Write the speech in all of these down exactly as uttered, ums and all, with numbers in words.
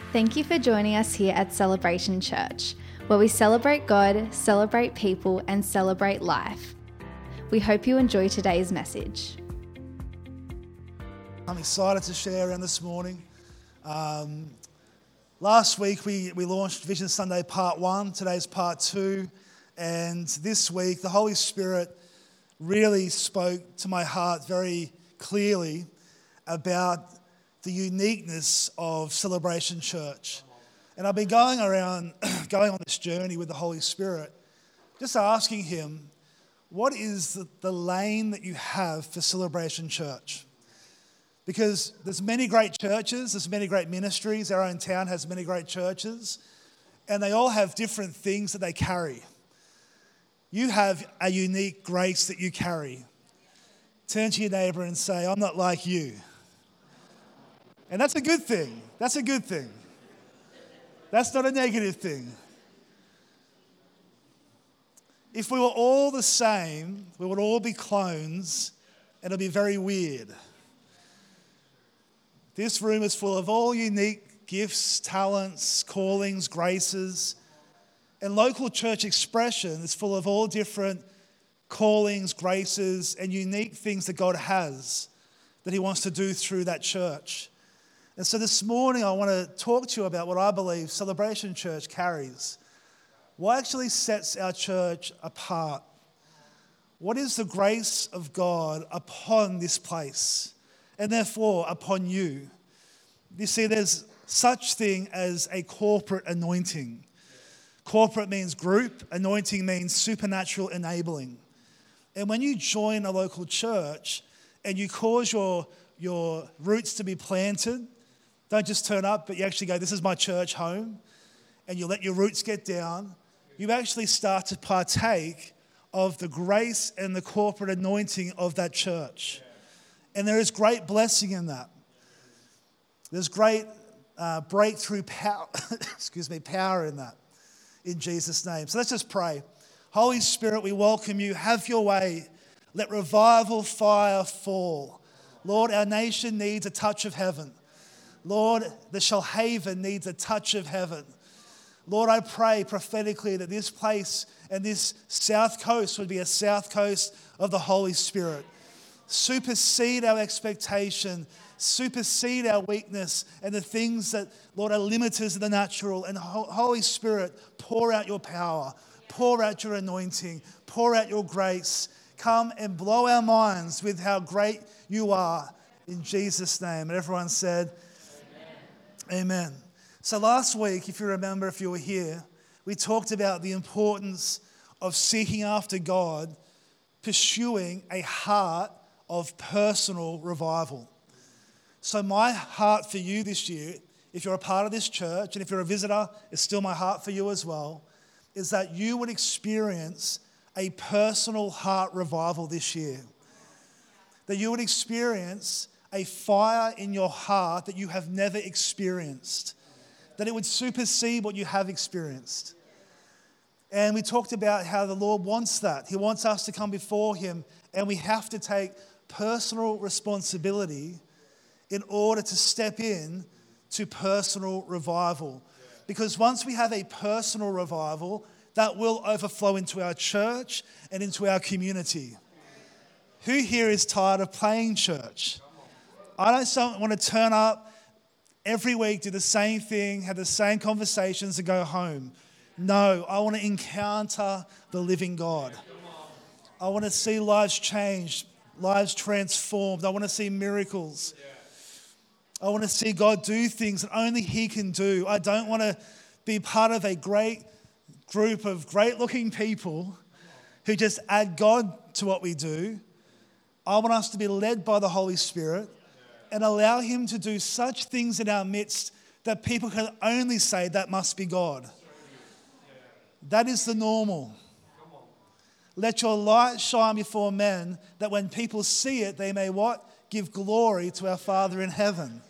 Thank you for joining us here at Celebration Church, where we celebrate God, celebrate people, and celebrate life. We hope you enjoy today's message. I'm excited to share around this morning. Um, last week we, we launched Vision Sunday Part one, today's Part two, and this week the Holy Spirit really spoke to my heart very clearly about the uniqueness of Celebration Church. And I've been going around, going on this journey with the Holy Spirit, just asking Him, what is the, the lane that you have for Celebration Church? Because there's many great churches, there's many great ministries, our own town has many great churches, and they all have different things that they carry. You have a unique grace that you carry. Turn to your neighbour and say, I'm not like you. And that's a good thing. That's a good thing. That's not a negative thing. If we were all the same, we would all be clones, and it'd be very weird. This room is full of all unique gifts, talents, callings, graces. And local church expression is full of all different callings, graces, and unique things that God has that He wants to do through that church. And so this morning I want to talk to you about what I believe Celebration Church carries. What actually sets our church apart? What is the grace of God upon this place and therefore upon you? You see, there's such thing as a corporate anointing. Corporate means group, anointing means supernatural enabling. And when you join a local church and you cause your, your roots to be planted, don't just turn up, but you actually go, this is my church home, and you let your roots get down, you actually start to partake of the grace and the corporate anointing of that church. And there is great blessing in that. There's great uh, breakthrough power, excuse me, power in that, in Jesus' name. So let's just pray. Holy Spirit, we welcome you. Have your way. Let revival fire fall. Lord, our nation needs a touch of heaven. Lord, the Shalhaven needs a touch of heaven. Lord, I pray prophetically that this place and this South Coast would be a South Coast of the Holy Spirit. Supersede our expectation, supersede our weakness and the things that, Lord, are limiters of the natural. And Holy Spirit, pour out your power, pour out your anointing, pour out your grace. Come and blow our minds with how great you are in Jesus' name. And everyone said, Amen. So last week, if you remember, if you were here, we talked about the importance of seeking after God, pursuing a heart of personal revival. So my heart for you this year, if you're a part of this church, and if you're a visitor, it's still my heart for you as well, is that you would experience a personal heart revival this year. That you would experience a fire in your heart that you have never experienced, that it would supersede what you have experienced. And we talked about how the Lord wants that. He wants us to come before Him, and we have to take personal responsibility in order to step in to personal revival. Because once we have a personal revival, that will overflow into our church and into our community. Who here is tired of playing church? I don't want to turn up every week, do the same thing, have the same conversations and go home. No, I want to encounter the living God. I want to see lives changed, lives transformed. I want to see miracles. I want to see God do things that only He can do. I don't want to be part of a great group of great-looking people who just add God to what we do. I want us to be led by the Holy Spirit and allow Him to do such things in our midst that people can only say that must be God. That is the normal. Let your light shine before men, that when people see it, they may what? Give glory to our Father in heaven.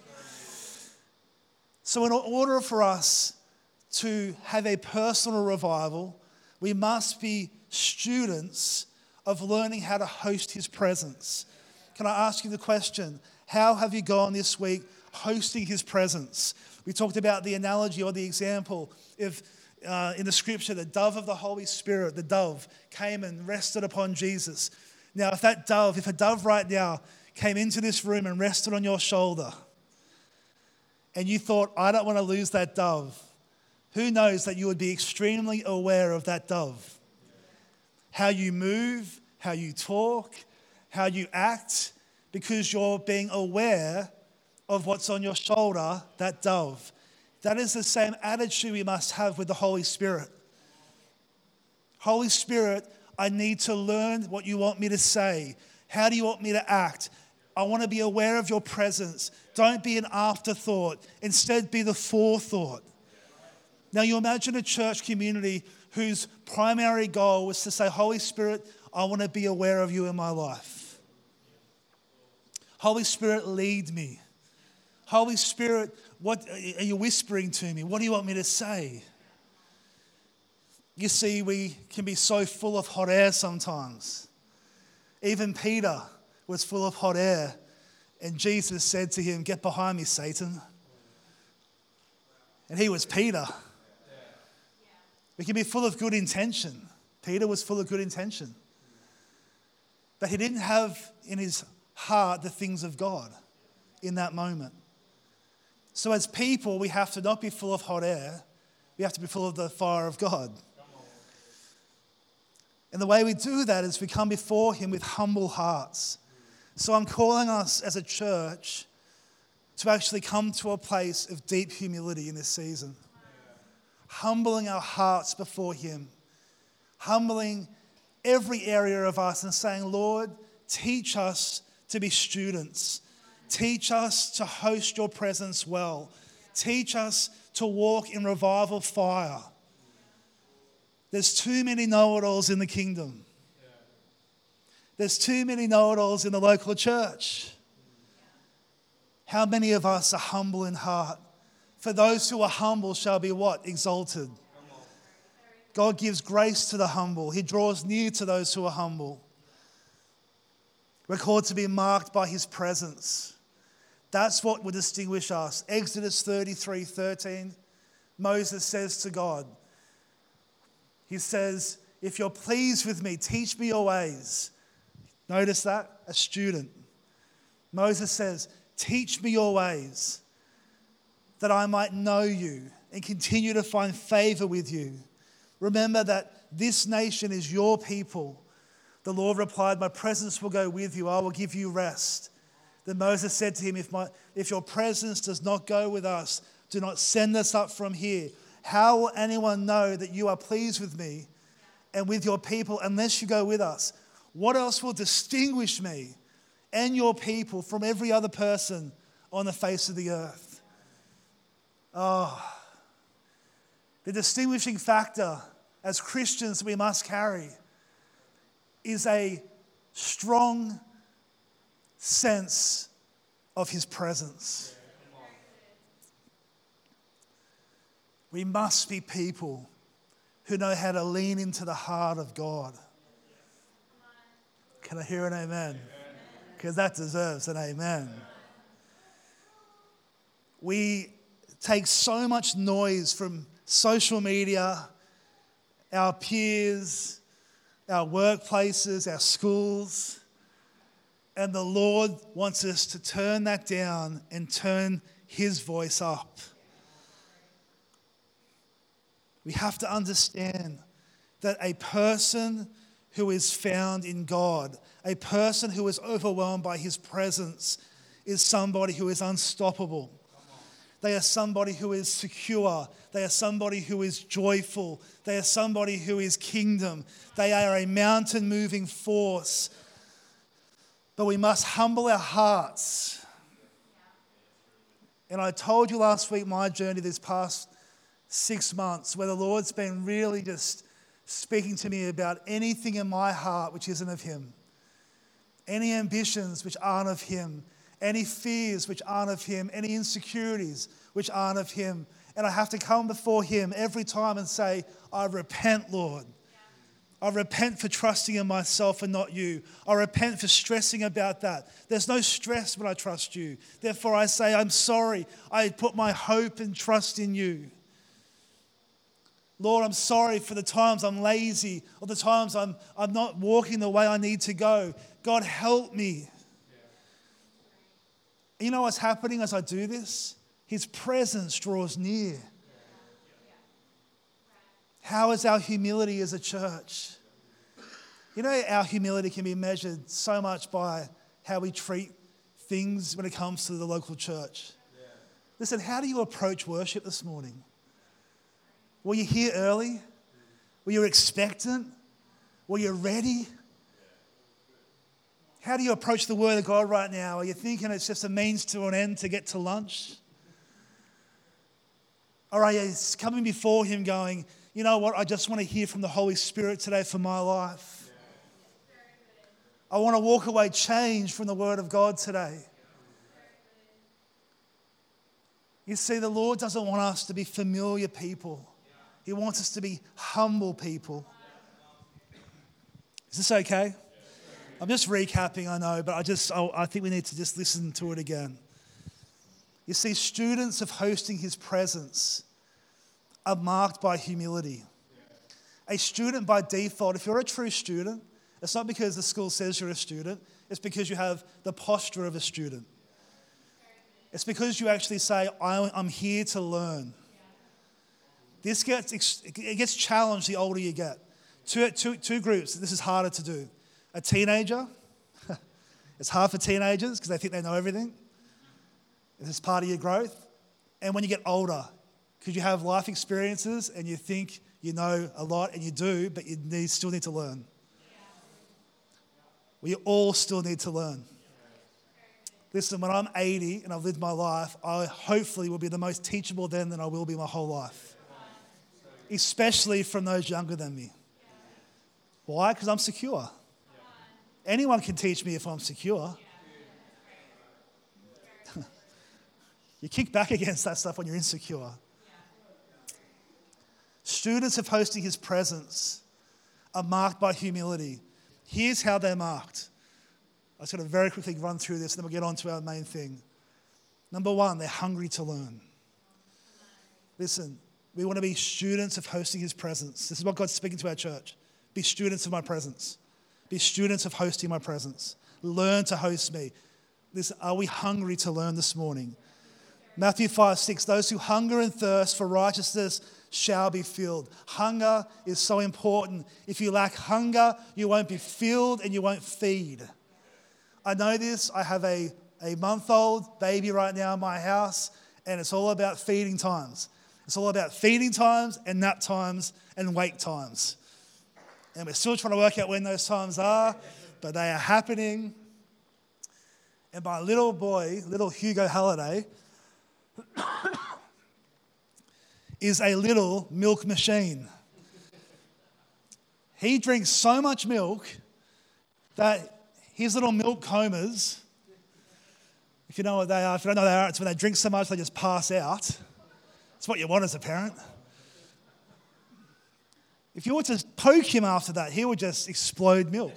So in order for us to have a personal revival, we must be students of learning how to host His presence. Can I ask you the question, how have you gone this week hosting his presence. We talked about the analogy or the example of uh, in the scripture, the dove of the Holy Spirit, the dove came and rested upon Jesus. Now, if that dove, if a dove right now came into this room and rested on your shoulder, and you thought, I don't want to lose that dove, who knows that you would be extremely aware of that dove? How you move, how you talk, how you act, because you're being aware of what's on your shoulder, that dove. That is the same attitude we must have with the Holy Spirit. Holy Spirit, I need to learn what you want me to say. How do you want me to act? I want to be aware of your presence. Don't be an afterthought. Instead, be the forethought. Now, you imagine a church community whose primary goal was to say, Holy Spirit, I want to be aware of you in my life. Holy Spirit, lead me. Holy Spirit, what are you whispering to me? What do you want me to say? You see, we can be so full of hot air sometimes. Even Peter was full of hot air, and Jesus said to him, get behind me, Satan. And he was Peter. We can be full of good intention. Peter was full of good intention. But he didn't have in his heart the things of God in that moment. So as people, we have to not be full of hot air. We have to be full of the fire of God. And the way we do that is we come before him with humble hearts. So I'm calling us as a church to actually come to a place of deep humility in this season. Humbling our hearts before him. Humbling every area of us and saying, Lord, teach us to be students. Teach us to host your presence well. Teach us to walk in revival fire. There's too many know-it-alls in the kingdom. There's too many know-it-alls in the local church. How many of us are humble in heart? For those who are humble shall be what? Exalted. God gives grace to the humble. He draws near to those who are humble. We're called to be marked by his presence. That's what will distinguish us. Exodus thirty-three thirteen, Moses says to God, he says, if you're pleased with me, teach me your ways. Notice that? A student. Moses says, teach me your ways, that I might know you and continue to find favor with you. Remember that this nation is your people. The Lord replied, my presence will go with you. I will give you rest. Then Moses said to him, if, my, if your presence does not go with us, do not send us up from here. How will anyone know that you are pleased with me and with your people unless you go with us? What else will distinguish me and your people from every other person on the face of the earth? Oh, the distinguishing factor as Christians we must carry is a strong sense of his presence. We must be people who know how to lean into the heart of God. Can I hear an amen? Because that deserves an amen. We take so much noise from social media, our peers, our workplaces, our schools, and the Lord wants us to turn that down and turn his voice up. We have to understand that a person who is found in God, a person who is overwhelmed by his presence, is somebody who is unstoppable. They are somebody who is secure. They are somebody who is joyful. They are somebody who is kingdom. They are a mountain-moving force. But we must humble our hearts. And I told you last week my journey this past six months where the Lord's been really just speaking to me about anything in my heart which isn't of him. Any ambitions which aren't of him. Any fears which aren't of him. Any insecurities which aren't of him. And I have to come before him every time and say, I repent, Lord. I repent for trusting in myself and not you. I repent for stressing about that. There's no stress when I trust you. Therefore, I say, I'm sorry. I put my hope and trust in you. Lord, I'm sorry for the times I'm lazy or the times I'm, I'm not walking the way I need to go. God, help me. You know what's happening as I do this? His presence draws near. How is our humility as a church? You know, our humility can be measured so much by how we treat things when it comes to the local church. Listen, how do you approach worship this morning? Were you here early? Were you expectant? Were you ready? How do you approach the Word of God right now? Are you thinking it's just a means to an end to get to lunch? Or are you coming before Him going, you know what, I just want to hear from the Holy Spirit today for my life. I want to walk away changed from the Word of God today. You see, the Lord doesn't want us to be familiar people. He wants us to be humble people. Is this okay? I'm just recapping, I know, but I just I, I think we need to just listen to it again. You see, students of hosting His presence are marked by humility. A student by default, if you're a true student, it's not because the school says you're a student, it's because you have the posture of a student. It's because you actually say, I'm here to learn. This gets it gets challenged the older you get. Two, two, two groups, this is harder to do. A teenager, it's hard for teenagers because they think they know everything. This is part of your growth. And when you get older, because you have life experiences and you think you know a lot, and you do, but you need, still need to learn. We all still need to learn. Listen, when I'm eighty and I've lived my life, I hopefully will be the most teachable then than I will be my whole life. Especially from those younger than me. Why? Because I'm secure. Anyone can teach me if I'm secure. You kick back against that stuff when you're insecure. Students of hosting His presence are marked by humility. Here's how they're marked. I'm just going to very quickly run through this and then we'll get on to our main thing. Number one, they're hungry to learn. Listen, we want to be students of hosting His presence. This is what God's speaking to our church. Be students of my presence. Be students of hosting my presence. Learn to host me. Listen, are we hungry to learn this morning? Matthew five, six, those who hunger and thirst for righteousness shall be filled. Hunger is so important. If you lack hunger, you won't be filled and you won't feed. I know this. I have a, a month-old baby right now in my house, and it's all about feeding times. It's all about feeding times and nap times and wake times. And we're still trying to work out when those times are, but they are happening. And my little boy, little Hugo Halliday, is a little milk machine. He drinks so much milk that his little milk comas, if you know what they are, if you don't know what they are, it's when they drink so much they just pass out. It's what you want as a parent. If you were to poke him after that, he would just explode milk.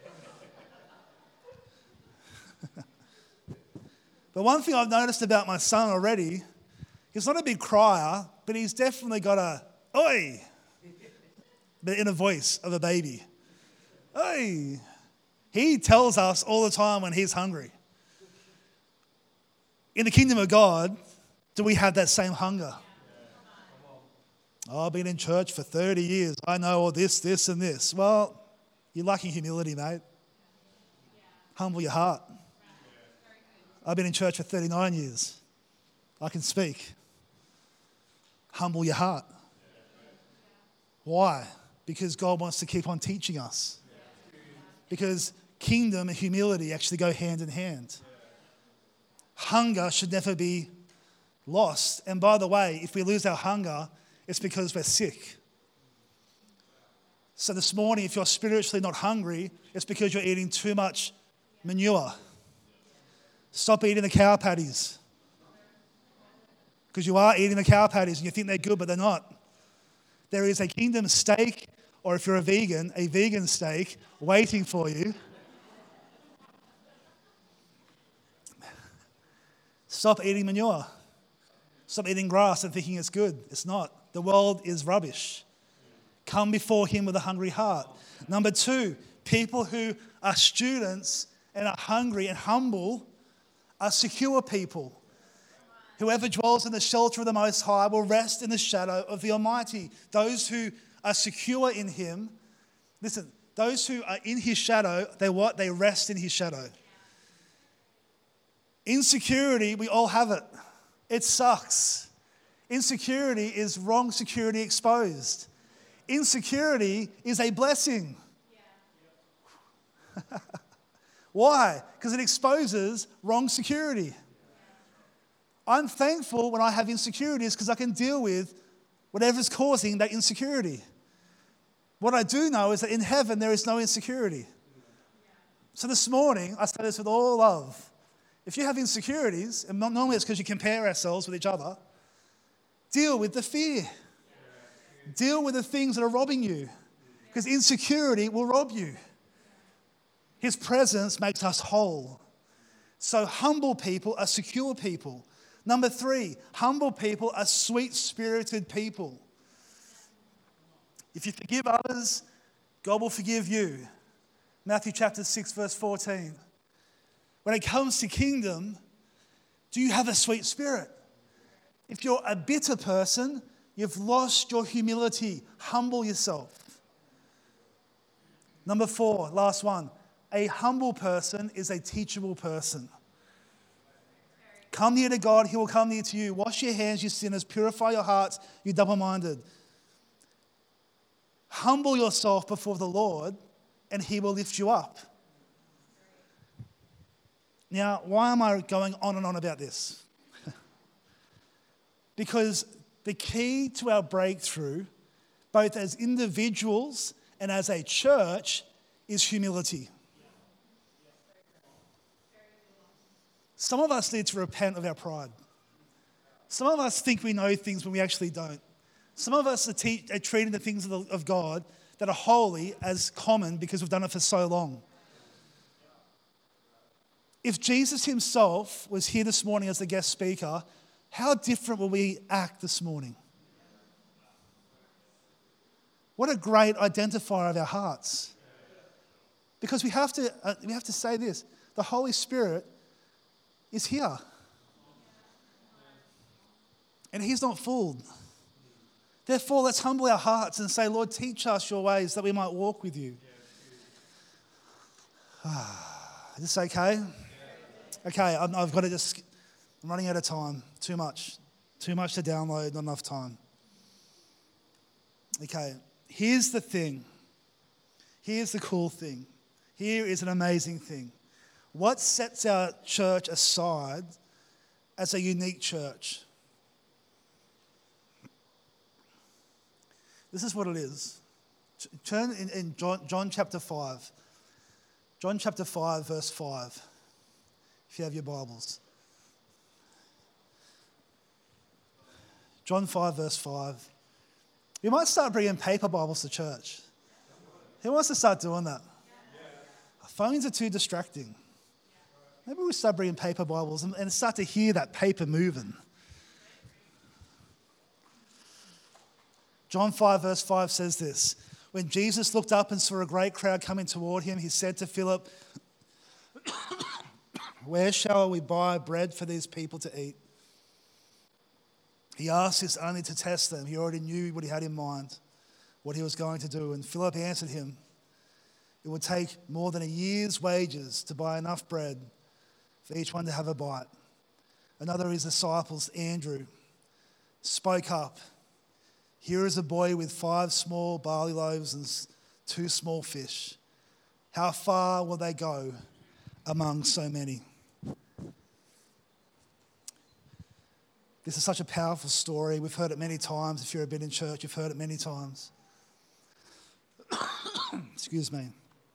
But one thing I've noticed about my son already, he's not a big crier, but he's definitely got a, oi, but in a voice of a baby. Oi. He tells us all the time when he's hungry. In the kingdom of God, do we have that same hunger? Oh, I've been in church for thirty years. I know all this, this, and this. Well, you're lacking humility, mate. Humble your heart. I've been in church for thirty-nine years. I can speak. Humble your heart. Why? Because God wants to keep on teaching us. Because kingdom and humility actually go hand in hand. Hunger should never be lost. And by the way, if we lose our hunger, it's because we're sick. So this morning, if you're spiritually not hungry, it's because you're eating too much manure. Stop eating the cow patties. Because you are eating the cow patties and you think they're good, but they're not. There is a kingdom steak or if you're a vegan, a vegan steak waiting for you. Stop eating manure. Stop eating grass and thinking it's good. It's not. The world is rubbish. Come before him with a hungry heart. Number two, people who are students and are hungry and humble are secure people. Whoever dwells in the shelter of the Most High will rest in the shadow of the Almighty. Those who are secure in him, listen, those who are in his shadow, they what? They rest in his shadow. Insecurity, we all have it. It sucks. Insecurity is wrong security exposed. Insecurity is a blessing. Yeah. Why? Because it exposes wrong security. I'm thankful when I have insecurities because I can deal with whatever's causing that insecurity. What I do know is that in heaven there is no insecurity. So this morning, I say this with all love. If you have insecurities, and normally it's because you compare ourselves with each other, deal with the fear. Deal with the things that are robbing you. Because insecurity will rob you. His presence makes us whole. So humble people are secure people. Number three, humble people are sweet-spirited people. If you forgive others, God will forgive you. Matthew chapter six, verse fourteen. When it comes to kingdom, do you have a sweet spirit? If you're a bitter person, you've lost your humility. Humble yourself. Number four, last one. A humble person is a teachable person. Come near to God, he will come near to you. Wash your hands, you sinners. Purify your hearts, you double-minded. Humble yourself before the Lord, and he will lift you up. Now, why am I going on and on about this? Because the key to our breakthrough, both as individuals and as a church, is humility. Some of us need to repent of our pride. Some of us think we know things when we actually don't. Some of us are, te- are treating the things of, the, of God that are holy as common because we've done it for so long. If Jesus himself was here this morning as the guest speaker, how different will we act this morning? What a great identifier of our hearts. Because we have to, uh, we have to say this, the Holy Spirit is here. And he's not fooled. Therefore, let's humble our hearts and say, Lord, teach us your ways that we might walk with you. Is this okay? Okay, I've got to just, I'm running out of time. Too much. Too much to download, not enough time. Okay, here's the thing. Here's the cool thing. Here is an amazing thing. What sets our church aside as a unique church? This is what it is. Turn in, in John, John chapter five. John chapter five, verse five. If you have your Bibles. John five, verse five. We might start bringing paper Bibles to church. Who wants to start doing that? Phones are too distracting. Maybe we start bringing paper Bibles and, and start to hear that paper moving. John five, verse five says this. When Jesus looked up and saw a great crowd coming toward him, he said to Philip, where shall we buy bread for these people to eat? He asked this only to test them. He already knew what he had in mind, what he was going to do. And Philip answered him, it would take more than a year's wages to buy enough bread for each one to have a bite. Another of his disciples, Andrew, spoke up. Here is a boy with five small barley loaves and two small fish. How far will they go among so many? This is such a powerful story. We've heard it many times. If you've been in church, you've heard it many times. Excuse me.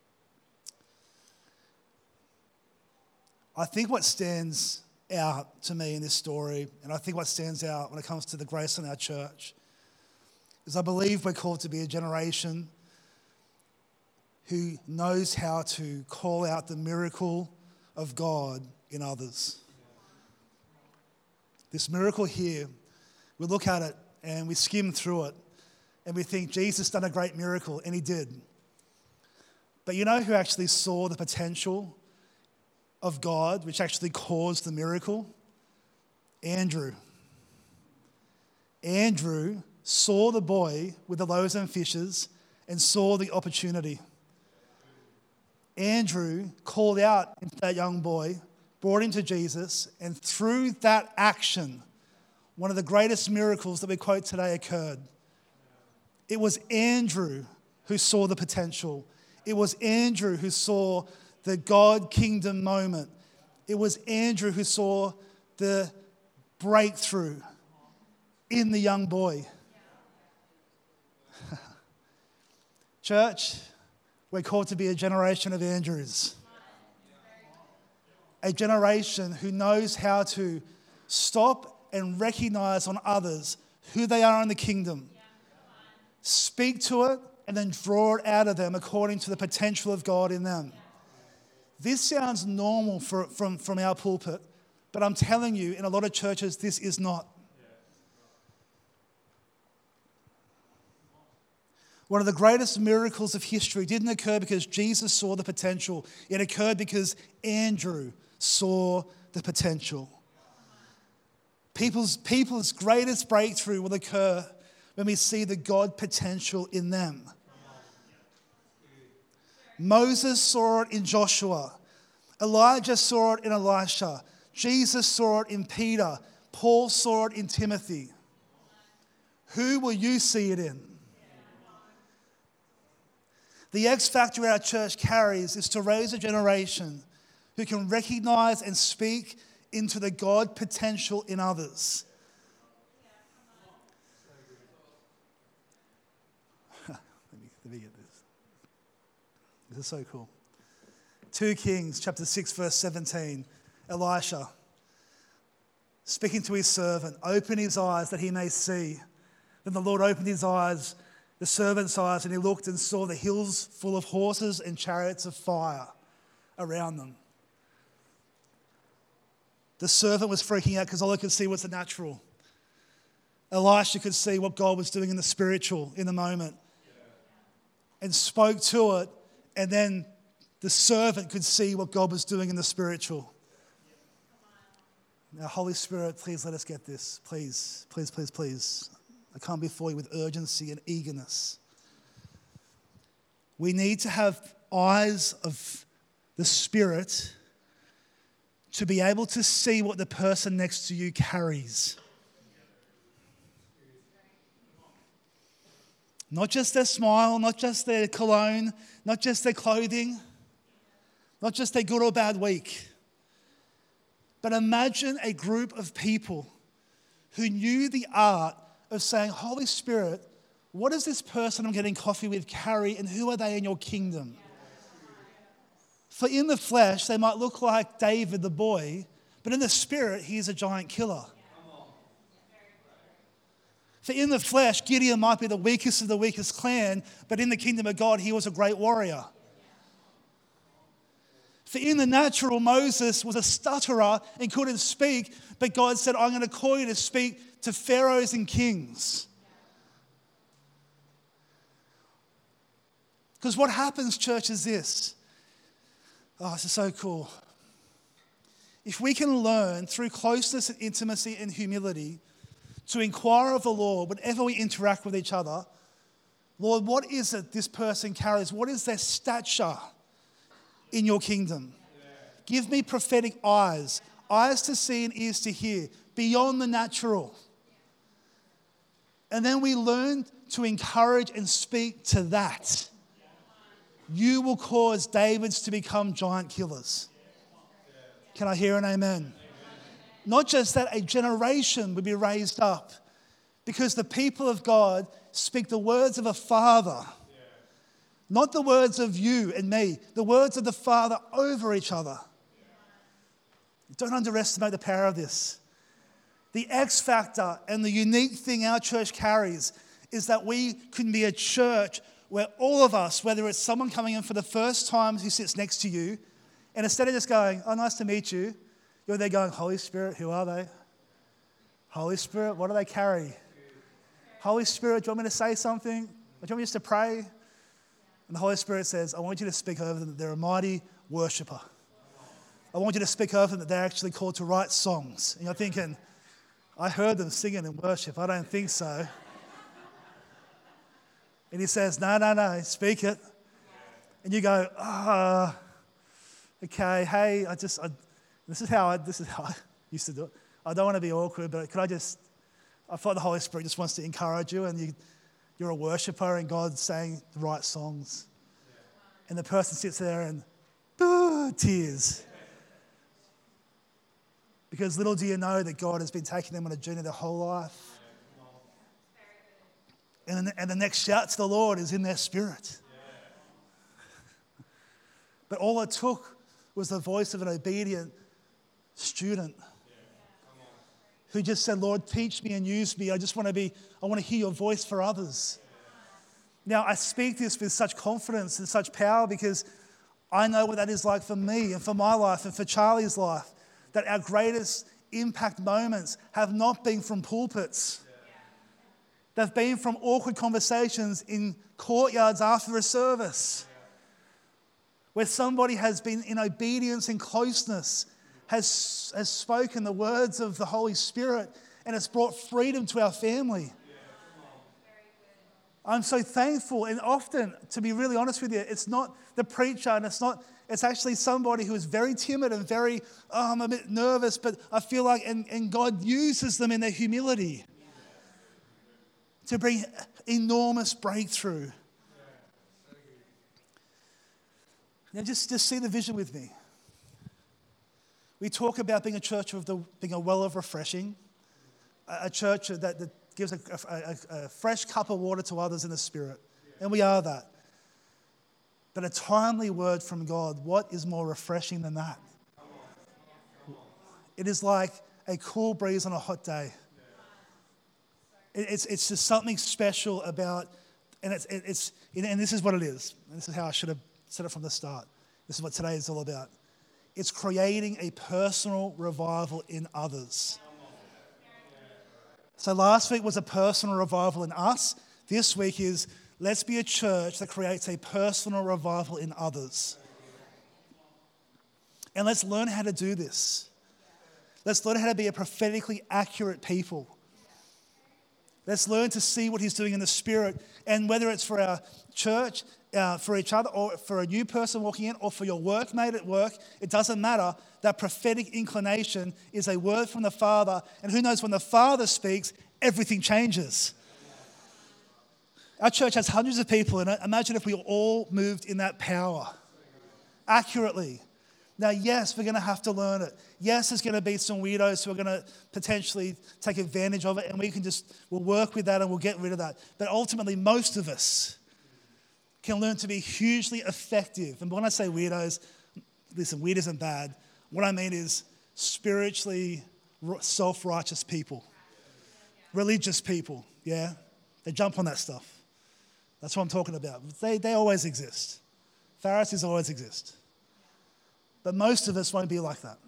I think what stands out to me in this story, and I think what stands out when it comes to the grace in our church, is I believe we're called to be a generation who knows how to call out the miracle of God in others. This miracle here, we look at it and we skim through it and we think Jesus done a great miracle, and he did. But you know who actually saw the potential of God, which actually caused the miracle? Andrew. Andrew saw the boy with the loaves and fishes and saw the opportunity. Andrew called out into that young boy, brought him to Jesus, and through that action, one of the greatest miracles that we quote today occurred. It was Andrew who saw the potential. It was Andrew who saw the God kingdom moment. It was Andrew who saw the breakthrough in the young boy. Church, we're called to be a generation of Andrews. A generation who knows how to stop and recognize on others who they are in the kingdom. Speak to it and then draw it out of them according to the potential of God in them. This sounds normal for, from, from our pulpit, but I'm telling you, in a lot of churches, this is not. One of the greatest miracles of history didn't occur because Jesus saw the potential. It occurred because Andrew saw the potential. People's, people's greatest breakthrough will occur when we see the God potential in them. Moses saw it in Joshua. Elijah saw it in Elisha. Jesus saw it in Peter. Paul saw it in Timothy. Who will you see it in? The X factor our church carries is to raise a generation who can recognize and speak into the God potential in others. let, me, let me get this. This is so cool. Second Kings chapter six verse seventeen. Elisha speaking to his servant, open his eyes that he may see. Then the Lord opened his eyes, the servant's eyes, and he looked and saw the hills full of horses and chariots of fire around them. The servant was freaking out because all he could see was the natural. Elisha could see what God was doing in the spiritual in the moment and spoke to it, and then the servant could see what God was doing in the spiritual. Now, Holy Spirit, please let us get this. Please, please, please, please. I come before you with urgency and eagerness. We need to have eyes of the Spirit to be able to see what the person next to you carries. Not just their smile, not just their cologne, not just their clothing, not just their good or bad week. But imagine a group of people who knew the art of saying, Holy Spirit, what does this person I'm getting coffee with carry, and who are they in your kingdom? For in the flesh, they might look like David the boy, but in the spirit, he is a giant killer. For in the flesh, Gideon might be the weakest of the weakest clan, but in the kingdom of God, he was a great warrior. For in the natural, Moses was a stutterer and couldn't speak, but God said, I'm going to call you to speak to pharaohs and kings. Because what happens, church, is this. Oh, this is so cool. If we can learn through closeness and intimacy and humility to inquire of the Lord whenever we interact with each other, Lord, what is it this person carries? What is their stature in your kingdom? Give me prophetic eyes, eyes to see and ears to hear, beyond the natural. And then we learn to encourage and speak to that. You will cause Davids to become giant killers. Can I hear an amen? Not just that, a generation would be raised up because the people of God speak the words of a father. Not the words of you and me, the words of the Father over each other. Don't underestimate the power of this. The X factor and the unique thing our church carries is that we can be a church where all of us, whether it's someone coming in for the first time who sits next to you, and instead of just going, oh, nice to meet you, you're there going, Holy Spirit, who are they? Holy Spirit, what do they carry? Holy Spirit, do you want me to say something? Do you want me just to pray? And the Holy Spirit says, I want you to speak over them that they're a mighty worshiper. I want you to speak over them that they're actually called to write songs. And you're thinking, I heard them singing in worship. I don't think so. And he says, no, no, no, speak it. And you go, ah, oh, okay, hey, I just, I, this is how I, this is how I used to do it. I don't want to be awkward, but could I just, I feel like the Holy Spirit just wants to encourage you, and you, you're a worshiper and God's saying the right songs. And the person sits there and, oh, tears. Because little do you know that God has been taking them on a journey their whole life. And, and the next shout to the Lord is in their spirit. But all it took was the voice of an obedient student who just said, Lord, teach me and use me. I just want to be, I want to hear your voice for others. Now, I speak this with such confidence and such power because I know what that is like for me and for my life and for Charlie's life, that our greatest impact moments have not been from pulpits. They've been from awkward conversations in courtyards after a service, where somebody has been in obedience and closeness, has, has spoken the words of the Holy Spirit, and it's brought freedom to our family. I'm so thankful, and often, to be really honest with you, it's not the preacher, and it's not, it's actually somebody who is very timid and very, oh, I'm a bit nervous, but I feel like, and, and God uses them in their humility to bring enormous breakthrough. Now just, just see the vision with me. We talk about being a church of the, being a well of refreshing, a, a church that, that gives a, a, a fresh cup of water to others in the Spirit. And we are that. But a timely word from God, what is more refreshing than that? It is like a cool breeze on a hot day. It's, it's just something special about, and it's, it's, and this is what it is. And this is how I should have said it from the start. This is what today is all about. It's creating a personal revival in others. So last week was a personal revival in us. This week is, let's be a church that creates a personal revival in others. And let's learn how to do this. Let's learn how to be a prophetically accurate people. Let's learn to see what he's doing in the Spirit. And whether it's for our church, uh, for each other, or for a new person walking in, or for your workmate at work, it doesn't matter. That prophetic inclination is a word from the Father. And who knows, when the Father speaks, everything changes. Our church has hundreds of people in it. Imagine if we all moved in that power accurately. Now, yes, we're going to have to learn it. Yes, there's going to be some weirdos who are going to potentially take advantage of it, and we can just, we'll work with that and we'll get rid of that. But ultimately, most of us can learn to be hugely effective. And when I say weirdos, listen, weird isn't bad. What I mean is spiritually self-righteous people, religious people, yeah? They jump on that stuff. That's what I'm talking about. They, they always exist. Pharisees always exist. But most of us won't be like that.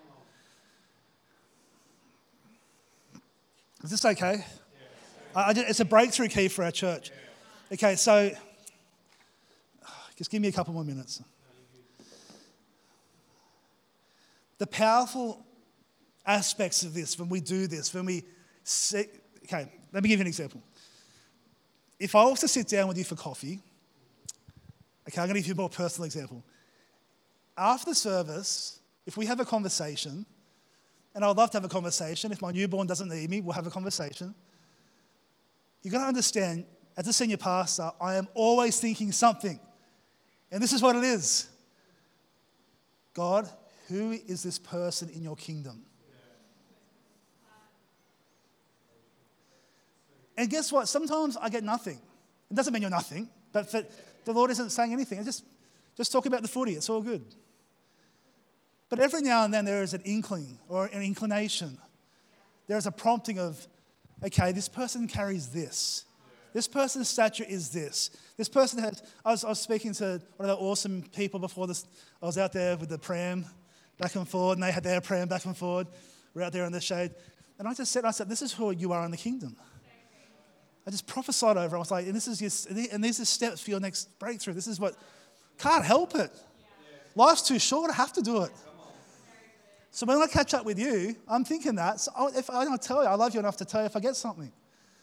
Is this okay? I, I just, it's a breakthrough key for our church. Okay, so just give me a couple more minutes. The powerful aspects of this, when we do this, when we sit, okay, let me give you an example. If I was to sit down with you for coffee, okay, I'm going to give you a more personal example. After the service, if we have a conversation, and I'd love to have a conversation, if my newborn doesn't need me, we'll have a conversation. You've got to understand, as a senior pastor, I am always thinking something. And this is what it is. God, who is this person in your kingdom? And guess what? Sometimes I get nothing. It doesn't mean you're nothing, but for, the Lord isn't saying anything. I just, just talk about the footy. It's all good. But every now and then there is an inkling or an inclination. There is a prompting of, okay, this person carries this. This person's stature is this. This person has, I was, I was speaking to one of the awesome people before this. I was out there with the pram back and forward, and they had their pram back and forward. We're out there in the shade. And I just said, I said, this is who you are in the kingdom. I just prophesied over. I was like, and this is your, and these are steps for your next breakthrough. This is what, can't help it. Life's too short. I have to do it. So when I catch up with you, I'm thinking that. So if I don't tell you, I love you enough to tell you if I get something.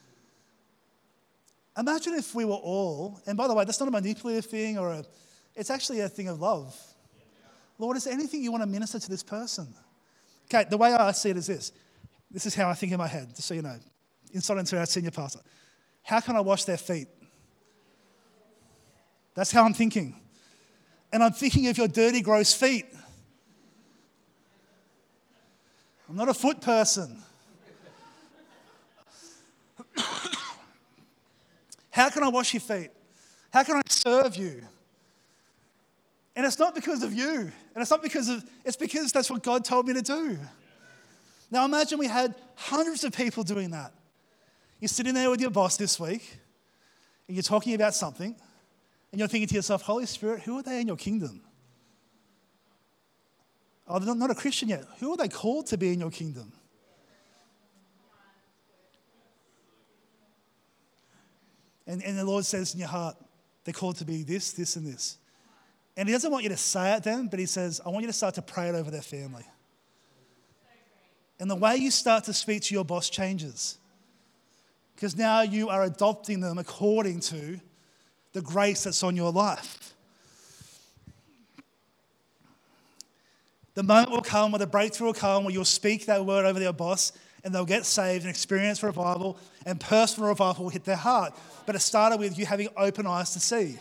Imagine if we were all, and by the way, that's not a manipulative thing or a, it's actually a thing of love. Lord, is there anything you want to minister to this person? Okay, the way I see it is this. This is how I think in my head, just so you know. Insight into our senior pastor. How can I wash their feet? That's how I'm thinking. And I'm thinking of your dirty, gross feet. I'm not a foot person. How can I wash your feet? How can I serve you? And it's not because of you. And it's not because of, it's because that's what God told me to do. Now imagine we had hundreds of people doing that. You're sitting there with your boss this week, and you're talking about something, and you're thinking to yourself, Holy Spirit, who are they in your kingdom? Oh, they're not a Christian yet. Who are they called to be in your kingdom? And, and the Lord says in your heart, they're called to be this, this, and this. And He doesn't want you to say it then, but He says, I want you to start to pray it over their family. And the way you start to speak to your boss changes. Because now you are adopting them according to the grace that's on your life. The moment will come where the breakthrough will come where you'll speak that word over their boss and they'll get saved and experience revival and personal revival will hit their heart. But it started with you having open eyes to see.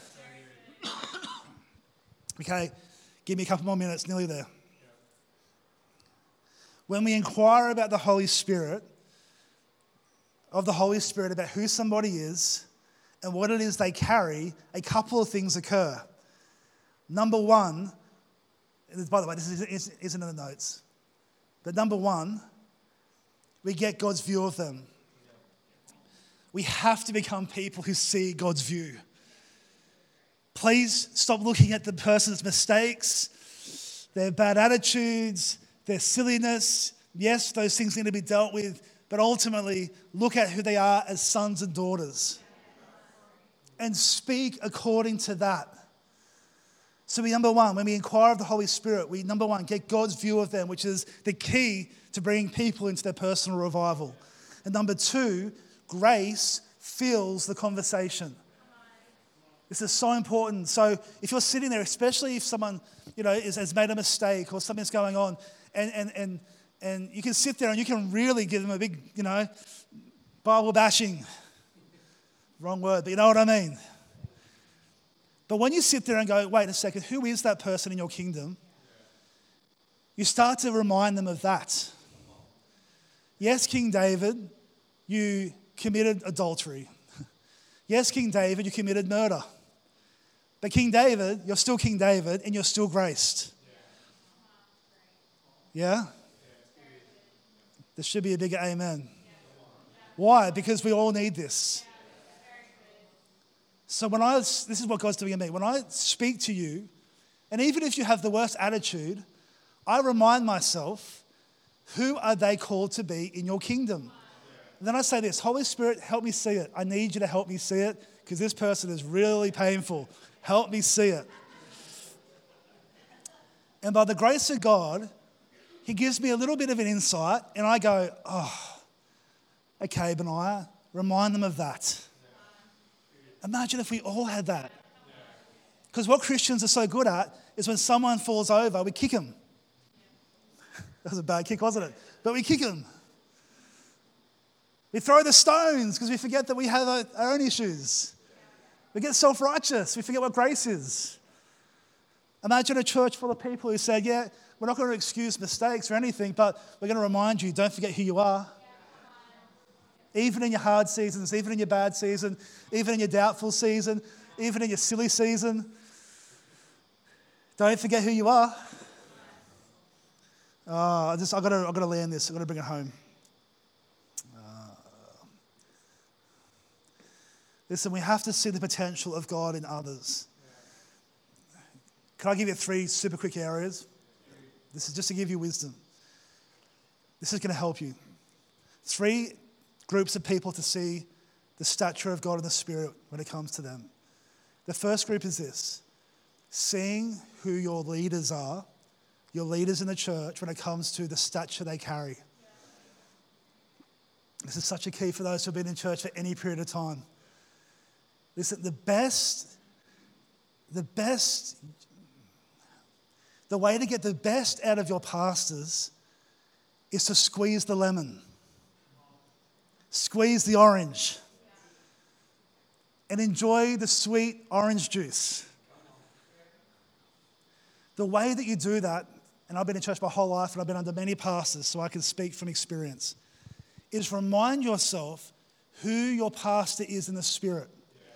Okay, give me a couple more minutes, nearly there. When we inquire about the Holy Spirit, of the Holy Spirit, about who somebody is and what it is they carry, a couple of things occur. Number one, by the way, this isn't in the notes, but number one, we get God's view of them. We have to become people who see God's view. Please stop looking at the person's mistakes, their bad attitudes, their silliness. Yes, those things need to be dealt with, but ultimately look at who they are as sons and daughters and speak according to that. So we, number one, when we inquire of the Holy Spirit, we, number one, get God's view of them, which is the key to bringing people into their personal revival. And number two, grace fills the conversation. This is so important. So if you're sitting there, especially if someone, you know, is, has made a mistake or something's going on, and, and, and, and you can sit there and you can really give them a big, you know, Bible bashing. Wrong word, but you know what I mean. But when you sit there and go, wait a second, who is that person in your kingdom? You start to remind them of that. Yes, King David, you committed adultery. Yes, King David, you committed murder. But King David, you're still King David and you're still graced. Yeah? There should be a bigger amen. Why? Because we all need this. So when I, this is what God's doing in me. When I speak to you, and even if you have the worst attitude, I remind myself, who are they called to be in your kingdom? And then I say this, Holy Spirit, help me see it. I need you to help me see it because this person is really painful. Help me see it. And by the grace of God, He gives me a little bit of an insight and I go, oh, okay, Benaiah, remind them of that. Imagine if we all had that. Because what Christians are so good at is when someone falls over, we kick them. That was a bad kick, wasn't it? But we kick them. We throw the stones because we forget that we have our own issues. We get self-righteous. We forget what grace is. Imagine a church full of people who said, yeah, we're not going to excuse mistakes or anything, but we're going to remind you, don't forget who you are. Even in your hard seasons, even in your bad season, even in your doubtful season, even in your silly season, don't forget who you are. Oh, I just, I've got to, I've got to land this. I've got to bring it home. Uh, Listen, we have to see the potential of God in others. Can I give you three super quick areas? This is just to give you wisdom. This is going to help you. Three groups of people to see the stature of God and the Spirit when it comes to them. The first group is this: seeing who your leaders are, your leaders in the church, when it comes to the stature they carry. This is such a key for those who have been in church for any period of time. Listen, the best, the best, the way to get the best out of your pastors is to squeeze the lemon, squeeze the orange, and enjoy the sweet orange juice. The way that you do that, and I've been in church my whole life and I've been under many pastors, so I can speak from experience, is remind yourself who your pastor is in the Spirit.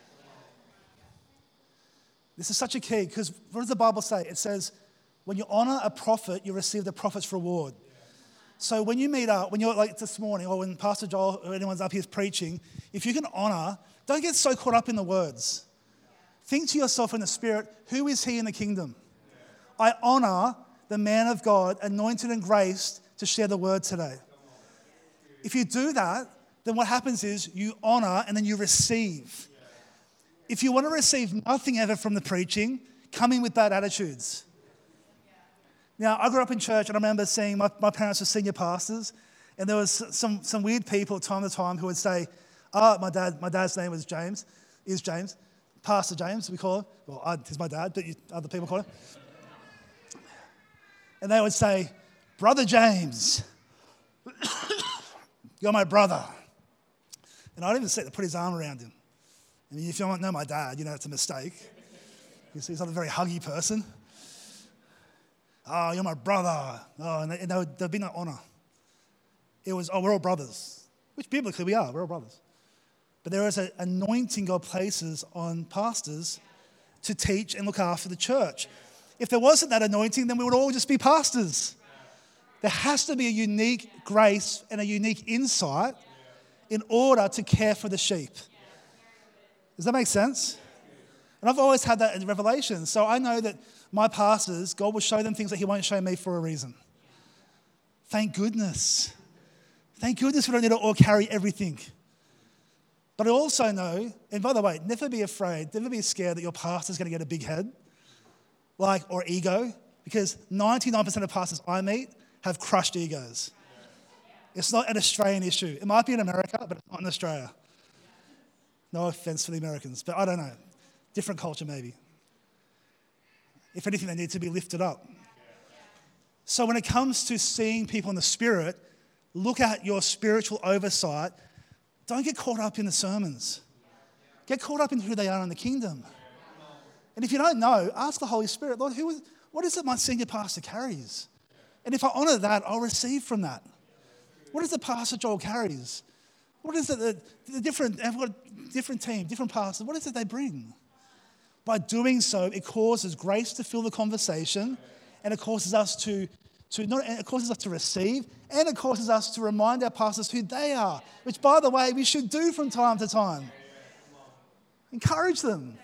This is such a key, because what does the Bible say? It says, when you honor a prophet, you receive the prophet's reward. So when you meet up, when you're like this morning, or when Pastor Joel or anyone's up here preaching, if you can honor, don't get so caught up in the words. Think to yourself in the Spirit, who is he in the kingdom? I honor the man of God, anointed and graced to share the word today. If you do that, then what happens is you honor and then you receive. If you want to receive nothing ever from the preaching, come in with bad attitudes. Now, I grew up in church and I remember seeing my, my parents were senior pastors, and there was some, some weird people time to time who would say, oh, my dad, my dad's name was James, is James, Pastor James, we call him. Well, I, he's my dad, but you, other people call him. And they would say, Brother James, you're my brother. And I'd even say to put his arm around him. I mean, if you don't know my dad, you know it's a mistake. He's not a very huggy person. Oh, you're my brother. Oh, and there would, there'd be no honor. It was, oh, we're all brothers, which biblically we are. We're all brothers. But there is an anointing God places on pastors to teach and look after the church. If there wasn't that anointing, then we would all just be pastors. There has to be a unique grace and a unique insight in order to care for the sheep. Does that make sense? And I've always had that in Revelation. So I know that my pastors, God will show them things that he won't show me for a reason. Thank goodness. Thank goodness we don't need to all carry everything. But I also know, and by the way, never be afraid, never be scared that your pastor's going to get a big head, like, or ego, because ninety-nine percent of pastors I meet have crushed egos. It's not an Australian issue. It might be in America, but it's not in Australia. No offense for the Americans, but I don't know. Different culture maybe. If anything, they need to be lifted up. So when it comes to seeing people in the Spirit, look at your spiritual oversight. Don't get caught up in the sermons. Get caught up in who they are in the kingdom. And if you don't know, ask the Holy Spirit, Lord, who is, what is it my senior pastor carries? And if I honor that, I'll receive from that. What is the Pastor Joel carries? What is it that the different, I've got a different team, different pastors, what is it they bring? By doing so, it causes grace to fill the conversation, and it causes us to, to not, it causes us to receive, and it causes us to remind our pastors who they are, which, by the way, we should do from time to time. Encourage them.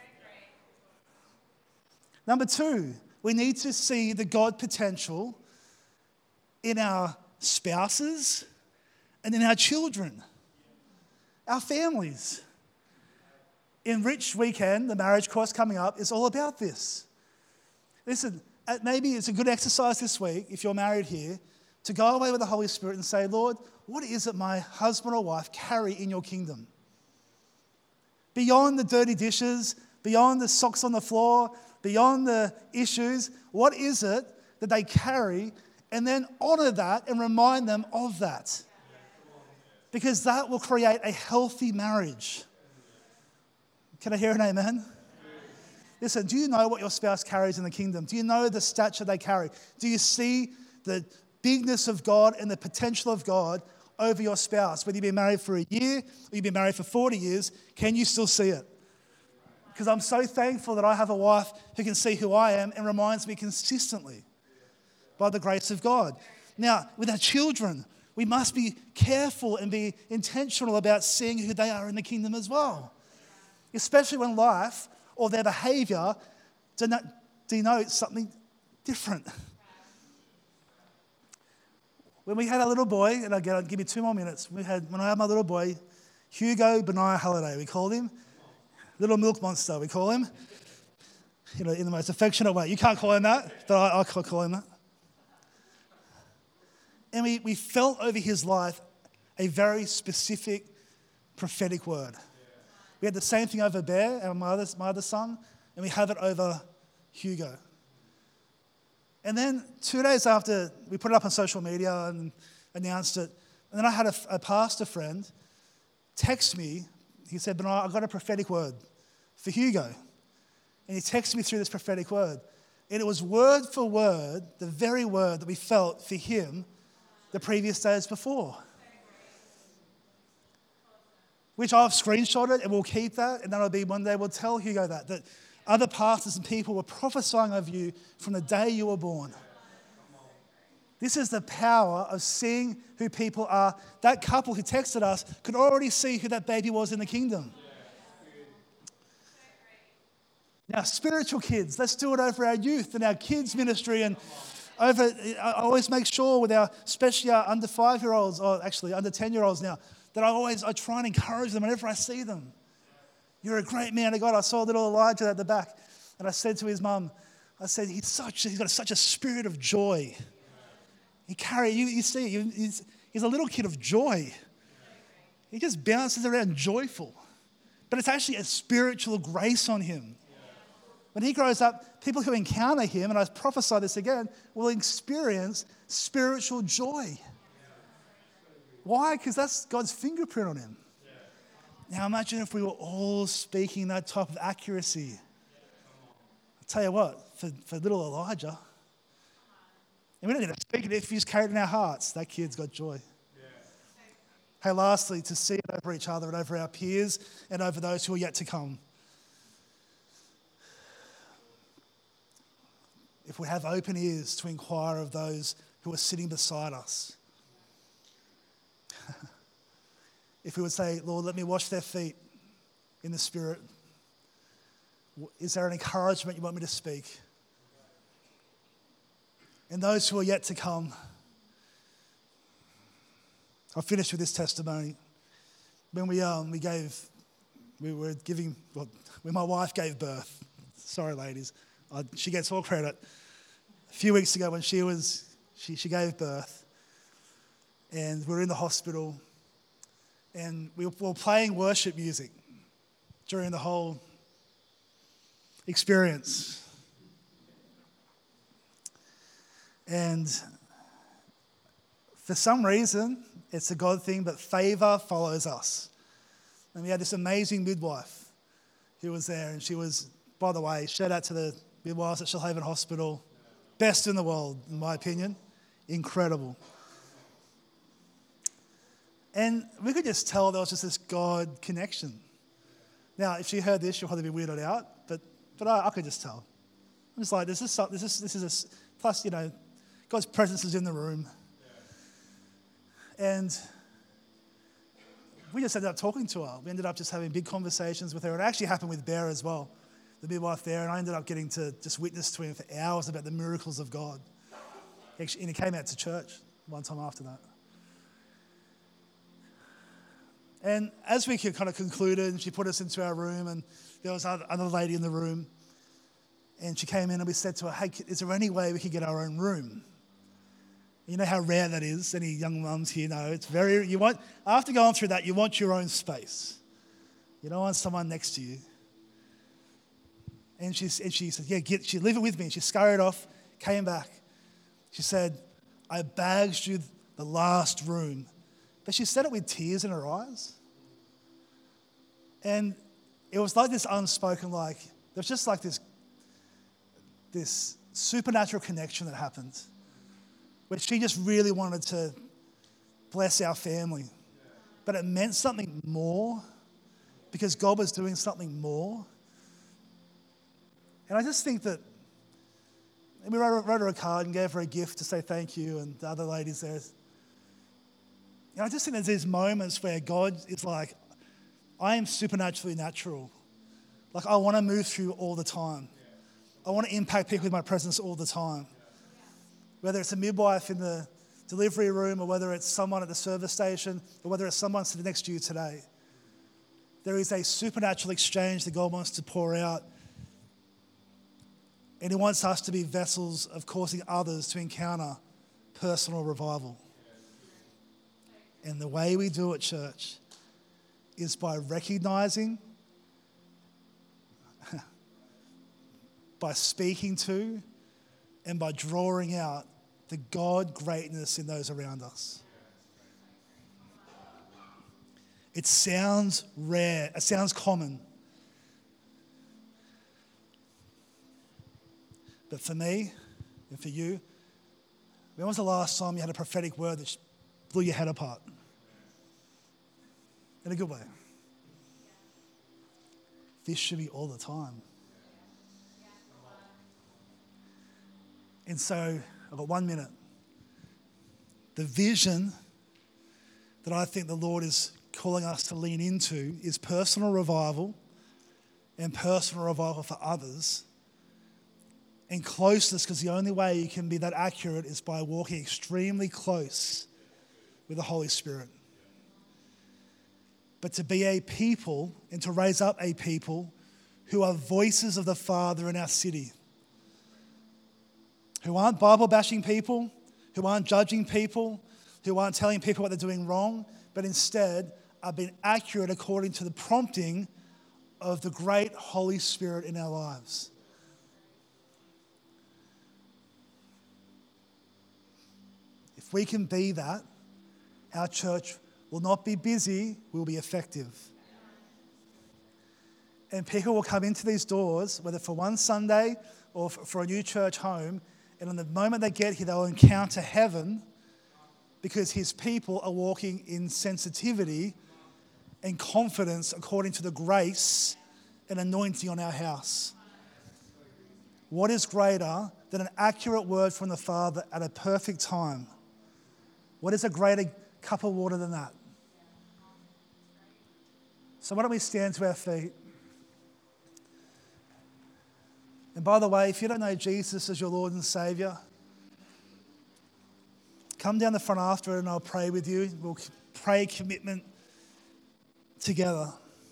Number two, we need to see the God potential in our spouses and in our children, our families. In Rich Weekend, the marriage course coming up, is all about this. Listen, maybe it's a good exercise this week, if you're married here, to go away with the Holy Spirit and say, Lord, what is it my husband or wife carry in your kingdom? Beyond the dirty dishes, beyond the socks on the floor, beyond the issues, what is it that they carry? And then honor that and remind them of that. Because that will create a healthy marriage. Can I hear an amen? Listen, do you know what your spouse carries in the kingdom? Do you know the stature they carry? Do you see the bigness of God and the potential of God over your spouse? Whether you've been married for a year or you've been married for forty years, can you still see it? Because I'm so thankful that I have a wife who can see who I am and reminds me consistently by the grace of God. Now, with our children, we must be careful and be intentional about seeing who they are in the kingdom as well. especially when life or their behaviour denotes something different. When we had our little boy, and again, I'll give you two more minutes. We had when I had my little boy, Hugo Benaiah Halliday, we called him. Little milk monster, we call him. You know, in the most affectionate way. You can't call him that, but I, I call him that. And we, we felt over his life a very specific prophetic word. We had the same thing over Bear, our my other, my other son, and we have it over Hugo. And then two days after, we put it up on social media and announced it. And then I had a, a pastor friend text me. He said, "Benaiah, I've got a prophetic word for Hugo." And he texted me through this prophetic word. And it was word for word, the very word that we felt for him the previous days before. Which I've screenshotted and we'll keep that. And that'll be one day we'll tell Hugo that. That other pastors and people were prophesying over you from the day you were born. This is the power of seeing who people are. That couple who texted us could already see who that baby was in the kingdom. Now, spiritual kids, let's do it over our youth and our kids' ministry. And over, I always make sure with our, especially our under five-year-olds, or actually under ten-year-olds now, that I always, I try and encourage them whenever I see them. "You're a great man of God." I saw little Elijah at the back, and I said to his mum, I said, he's such, he's got such a spirit of joy. He carry, you, you see, he's, he's a little kid of joy. He just bounces around joyful. But it's actually a spiritual grace on him. When he grows up, people who encounter him, and I prophesy this again, will experience spiritual joy. Why? Because that's God's fingerprint on him. Now imagine if we were all speaking that type of accuracy. I'll tell you what, for, for little Elijah, and we don't need to speak it, if he's carried in our hearts, that kid's got joy. Hey, lastly, to see it over each other and over our peers and over those who are yet to come. If we have open ears to inquire of those who are sitting beside us. If we would say, "Lord, let me wash their feet in the Spirit. Is there an encouragement you want me to speak?" And those who are yet to come. I'll finish with this testimony. When we um we gave, we were giving, well, when my wife gave birth, sorry ladies, I, she gets all credit. A few weeks ago when she was, she, she gave birth, and we were in the hospital, and we were playing worship music during the whole experience. And for some reason, it's a God thing, but favour follows us. And we had this amazing midwife who was there, and she was, by the way, shout out to the midwives at Shoalhaven Hospital, best in the world, in my opinion, incredible. And we could just tell there was just this God connection. Now, if she heard this, she'll probably be weirded out, but but I, I could just tell. I'm just like, this is this is this is a, plus, you know, God's presence is in the room, and we just ended up talking to her. We ended up just having big conversations with her. It actually happened with Bear as well, the midwife there, and I ended up getting to just witness to him for hours about the miracles of God. Actually, and he came out to church one time after that. And as we kind of concluded, she put us into our room, and there was another lady in the room, and she came in and we said to her, "Hey, is there any way we could get our own room?" You know how rare that is. Any young mums here know it's very, you want, after going through that, you want your own space. You don't want someone next to you. And she, and she said, yeah, get, she leave it with me. And she scurried off, came back. She said, "I bagged you the last room." But she said it with tears in her eyes. And it was like this unspoken, like, there was just like this, this supernatural connection that happened, where she just really wanted to bless our family. But it meant something more, because God was doing something more. And I just think that, and we wrote, wrote her a card and gave her a gift to say thank you, and the other ladies there. And I just think there's these moments where God is like, I am supernaturally natural, Like, I want to move through all the time. I want to impact people with my presence all the time. Whether it's a midwife in the delivery room, or whether it's someone at the service station, or whether it's someone sitting next to you today. There is a supernatural exchange that God wants to pour out. And He wants us to be vessels of causing others to encounter personal revival. And the way we do it, church, is by recognizing, by speaking to, and by drawing out the God greatness in those around us. It sounds rare, it sounds common. But for me and for you, when was the last time you had a prophetic word that blew your head apart? In a good way. This should be all the time. And so, I've got one minute. The vision that I think the Lord is calling us to lean into is personal revival, and personal revival for others, and closeness, because the only way you can be that accurate is by walking extremely close with the Holy Spirit. But to be a people and to raise up a people who are voices of the Father in our city, who aren't Bible-bashing people, who aren't judging people, who aren't telling people what they're doing wrong, but instead are being accurate according to the prompting of the great Holy Spirit in our lives. If we can be that, our church will not be busy, we'll be effective. And people will come into these doors, whether for one Sunday or for a new church home, and on the moment they get here, they'll encounter heaven because His people are walking in sensitivity and confidence according to the grace and anointing on our house. What is greater than an accurate word from the Father at a perfect time? What is a greater cup of water than that? So why don't we stand to our feet? And by the way, if you don't know Jesus as your Lord and Saviour, come down the front after and I'll pray with you. We'll pray commitment together.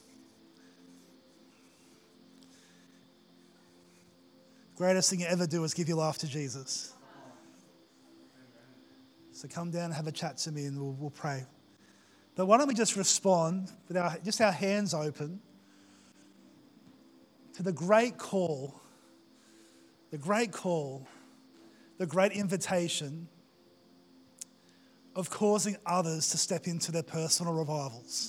Greatest thing you ever do is give your life to Jesus. So come down and have a chat to me and we'll, we'll pray. But why don't we just respond with our, just our hands open to the great call, the great call, the great invitation of causing others to step into their personal revivals.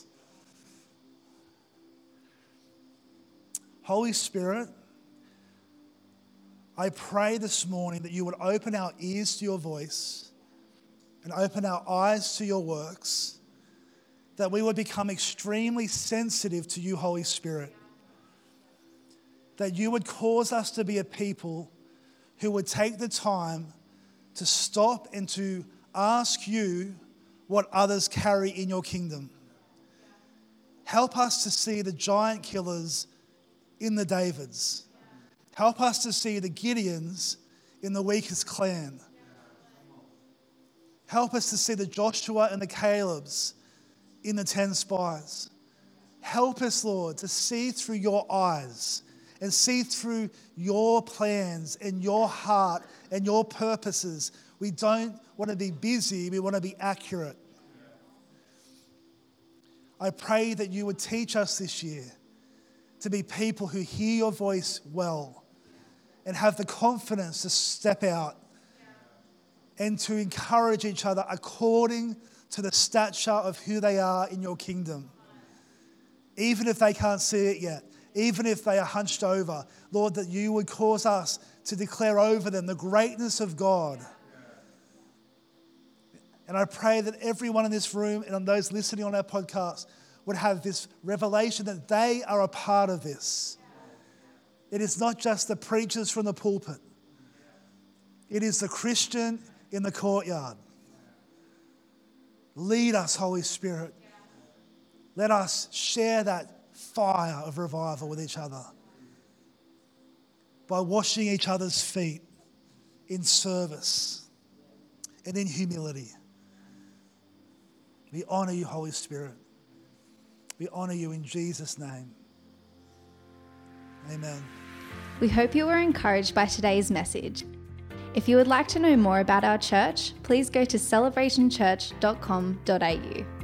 Holy Spirit, I pray this morning that you would open our ears to your voice and open our eyes to your works, that we would become extremely sensitive to you, Holy Spirit, that you would cause us to be a people who would take the time to stop and to ask you what others carry in your kingdom. Help us to see the giant killers in the Davids. Help us to see the Gideons in the weakest clan. Help us to see the Joshua and the Calebs in the ten spies. Help us, Lord, to see through your eyes and see through your plans and your heart and your purposes. We don't want to be busy, we want to be accurate. I pray that you would teach us this year to be people who hear your voice well and have the confidence to step out and to encourage each other according to the stature of who they are in your kingdom. Even if they can't see it yet, even if they are hunched over, Lord, that you would cause us to declare over them the greatness of God. And I pray that everyone in this room and on those listening on our podcast would have this revelation that they are a part of this. It is not just the preachers from the pulpit. It is the Christian in the courtyard. Lead us, Holy Spirit. Let us share that fire of revival with each other. By washing each other's feet in service and in humility. We honour you, Holy Spirit. We honour you in Jesus' name. Amen. We hope you were encouraged by today's message. If you would like to know more about our church, please go to celebration church dot com dot a u.